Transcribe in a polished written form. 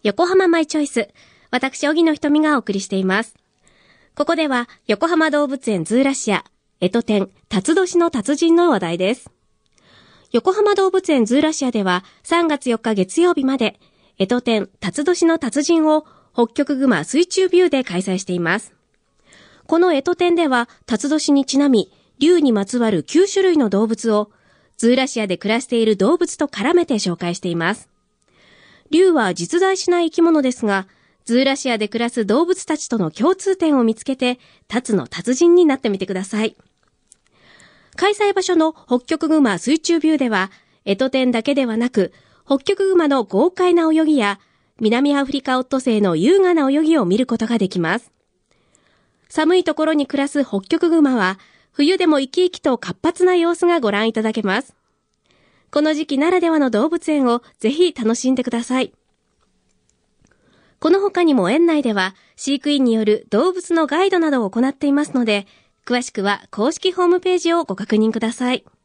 横浜マイチョイス。私、荻野ひとみがお送りしています。ここでは、横浜動物園ズーラシア、干支展、辰年の達人の話題です。横浜動物園ズーラシアでは、3月4日月曜日まで、干支展、辰年の達人を、北極熊水中ビューで開催しています。この干支展では、辰年にちなみ、竜にまつわる9種類の動物を、ズーラシアで暮らしている動物と絡めて紹介しています。竜は実在しない生き物ですが、ズーラシアで暮らす動物たちとの共通点を見つけて、辰の達人になってみてください。開催場所の北極熊水中ビューでは、干支展だけではなく、北極熊の豪快な泳ぎや、南アフリカオットセイの優雅な泳ぎを見ることができます。寒いところに暮らす北極熊は、冬でも生き生きと活発な様子がご覧いただけます。この時期ならではの動物園をぜひ楽しんでください。この他にも園内では飼育員による動物のガイドなどを行っていますので、詳しくは公式ホームページをご確認ください。